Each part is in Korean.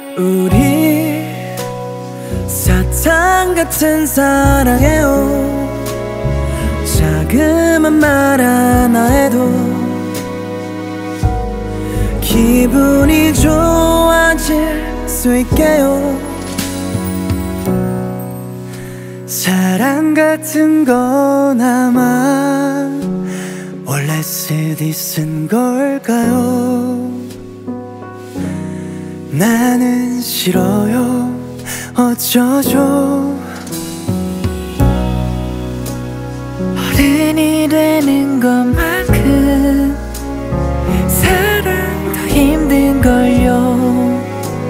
우리 사탕 같은 사랑해요. 자그만 말 하나에도 기분이 좋아질 수 있게요. 사랑 같은 건 아마 원래 쓰디 쓴 걸까요? 나는 싫어요. 어쩌죠? 어른이 되는 것만큼 사랑 더 힘든걸요.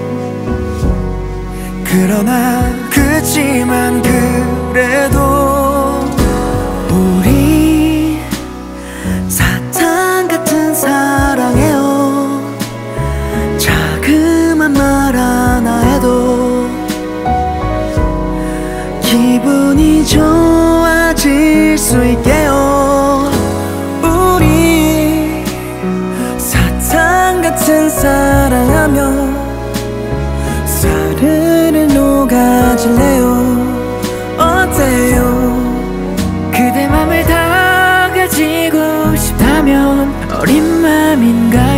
그러나 그치만 그래도 우리 사탕 같은 사랑해요. 자그만 말 하나 해도 기분이 좋아질 수 있게요. 우리 사탕 같은 사랑하며 사르르 녹아질래요. 어때요? 그대 맘을 다 가지고 싶다면 어린 맘인가?